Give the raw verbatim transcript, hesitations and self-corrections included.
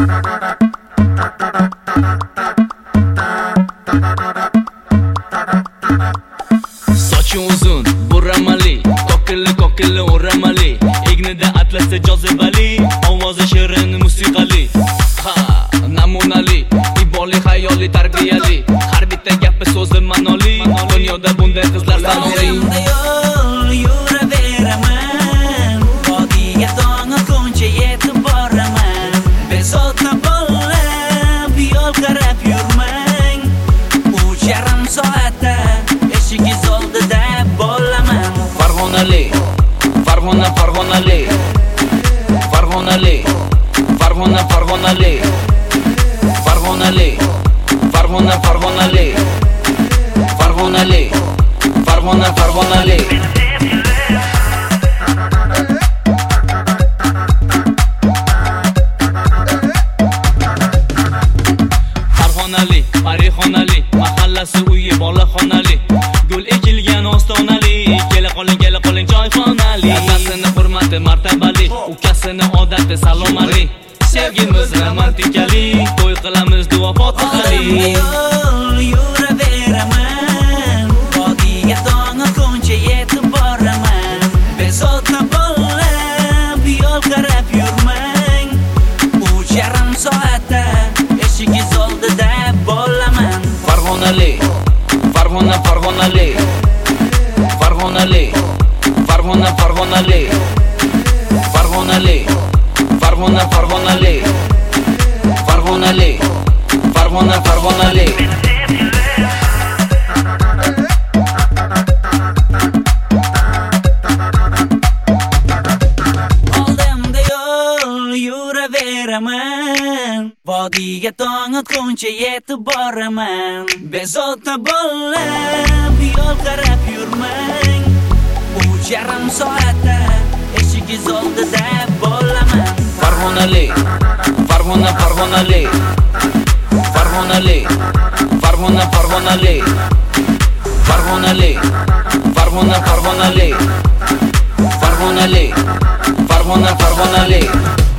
Soching uzun, burramali, kokilli kokilli o'ramali, egnida atlasi jozibali, ovozi shirin musiqali. Ha, namunali, iboli xayoli tarbiyali, har bitta gapi so'zi ma'noli. Dunyoda bunday qizlar sanoli. Yuraveraman, vodiga dong'i qo'ncha yetib boraman. Bezovta bo'lib, yo'l qarab yurmang. Uch yarim soatda eshigingiz oldida bo'laman. Farg'onali, Farg'ona Farg'onali, Farg'onali, Farg'ona Farg'onali, Farg'onali, Farg'ona Farg'onali, Farg'onali, Farg'ona Farg'onali. Farg'onali, Parixonali, mahallasi uyi bolaxonali, gul ekilgan ostonali, kela qoling kela qoling joyxonali. Dadasini hurmati martabali, ukasini odati salomali, sevgimiz romantikali, to'y qilamiz duo fotihali. Yuraveraman, vodiga dong'i qo'ncha yetib boraman. Bezovta bo'lib, yo'l qarab yurmang. Uch yarim soatda eshigingiz oldida bo'laman. Farg'onali, Farg'ona Farg'onali, Farg'onali, Farg'ona Farg'onali, Farg'onali, Farg'ona Farg'onali, Farg'onali, Farg'ona Farg'onali. Oldimda yo'l yuraveraman, vodiga dong'i qo'ncha yetib boraman. Bezovta bo'lib, yo'l qarab yurmang. Uch yarim soatda eshigingiz oldida bo'laman. Farg'onali, Farg'ona Farg'onali, Farg'onali, Farg'ona Farg'onali, Farg'onali, Farg'ona Farg'onali, Farg'onali, Farg'ona Farg'onali.